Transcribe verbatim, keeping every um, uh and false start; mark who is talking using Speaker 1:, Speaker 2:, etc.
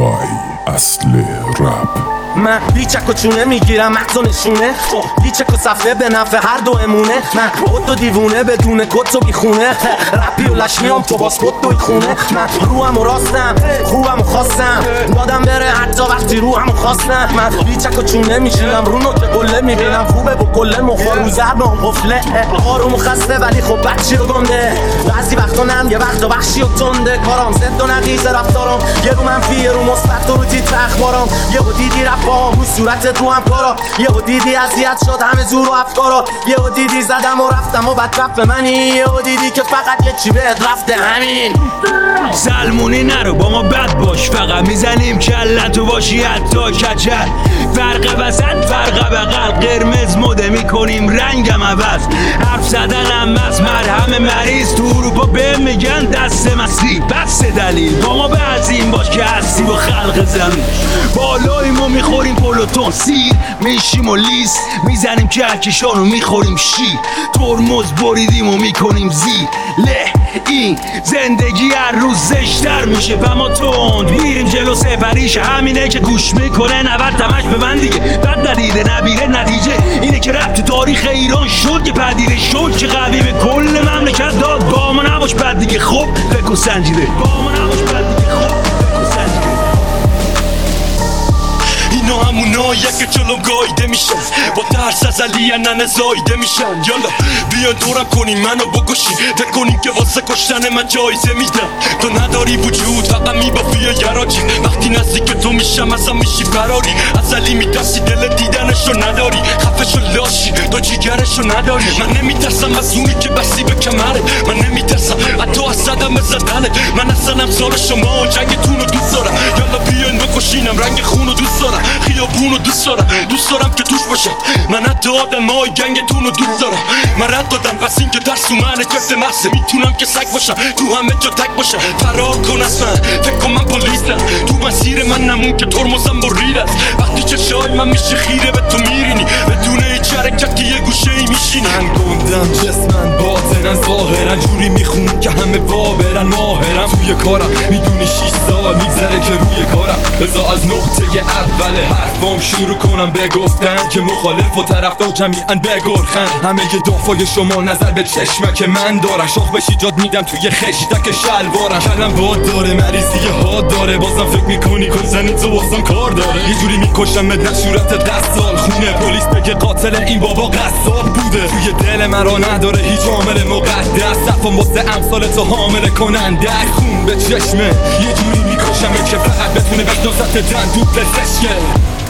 Speaker 1: بای اصل رپ.
Speaker 2: من بیچک و چونه میگیرم مغز و نشونه، بیچک و صفحه به نفع هر دو امونه. من خود و دیوونه بدون کت و بیخونه، رپی و لشمیام تو باز خود دوی خونه. من روحم و راستم خوبم و خواستم دادم بره حتی وقتی روحم و خواستم. من بیچک و چونه میشینم رو نوک قله میبینم خوبه با کله مخور رو زربان قفله. آروم و خسته ولی خب بچی رو گنده، بعضی وقتا نم یه وقتا وحشی و تنده. کارام زد و نقیز رفتارم، یه رو منفی یه رو مثبت و رو تیتر اخبارم. یه رو دیدی رفام رو صورتت رو هم کارا، یه رو دیدی اذیت شد همه زور و افکارا. یه رو دیدی زدم و رفتم و بد رفت منی، یه رو دیدی که فقط یه چی بهت رفته همین.
Speaker 3: سلمونی نرو با ما بد باش، فقط میزنیم کلتو باشی حتی کچل. فرق وسط فرق بغل، قرمز مده میکنیم رنگم عوض. حرف زدنم از مرهم مریض، تو اروپا به میگن دست مستی بس دلیل. با ما بعضیم باش که هستی با خلق زمین، بالاییمو میخوریم پلوتون سیر میشیم و لیست میزنیم کهکشانو میخوریم شیر. ترمز بریدیم و میکنیم زیر له. این زندگی هر روز زشتر میشه و ما تند میریم جلو سپریش. همینه که گوش میکنه نود تمش به من دیگه، بد ندیده نبیره. نتیجه اینه که رفت تو تاریخ ایران شد که پدیده شد که قوی به کل مملکت داد. با ما نباش بد دیگه خب فکر سنجیده، با ما نباش بد دیگه خب فکر سنجیده.
Speaker 4: اینا همونایی که جلوم گایده میشن، با ترس از علی ننه زایده میشن. یالا بیان دورم کنین منو بکشین، فکر کنین که واسه کشتن من جایزه میدم. تو نداری وجود فقط میبافی یا گراجی، وقتی نزدیک تو میشم ازم میشی فراری. از علی میترسی دل دیدنشو نداری، خفشو لاشی تو جیگرشو نداری. من نمیترسم از اونی که بستی به کمره، من نمیترسم حتی از صدم زدنه. من اصلا امثال شما جنگتونو دوست دارم، یالا بیان بکشینم رنگ خونو دوست دارم. خیابونو دوست دارم، دوست دارم که توش باشم. من حتی آدمای گنگتونو دوست دارم. من رد دادم پس این که درس و من جفت محصه، میتونم که سگ باشم تو همه جا تک باشم. فرار کن از من فکر کن من پلیسم، تو مسیر من نمون که ترمزم برید است. وقتی چشای من میشه خیره به تو میرینی، بدون هیچ حرکتی یه گوشه ای میشینی.
Speaker 5: من گندم جسمن باطنن ظاهرن، جوری میخون که همه وابرن ماهرم. توی کارم میدونی شیش سال میگذره که روی کارم، بذار از نقطه اول حرفام شروع کنم بگفتن که مخالف و طرفدار جمیعاً بگرخن. همه ی دافای شما نظر به چشمه که من دارم، شاخ بشی جاد میدم توی خشتک شلوارم. کلم باد داره مریضی حاد داره، بازم فکر میکنی کن زنی تو بازم کار داره. یه جوری میکشم به صورت قصال خونه، پلیس بگه قاتل این بابا قصاب بوده. توی دل مرا نداره هیچ عامل مقدس، صفم واسه امثال تو حامل کننده خون به چشمه. یه جوری میکشم که فقط بتونه بشناست دن تو پلسشکه.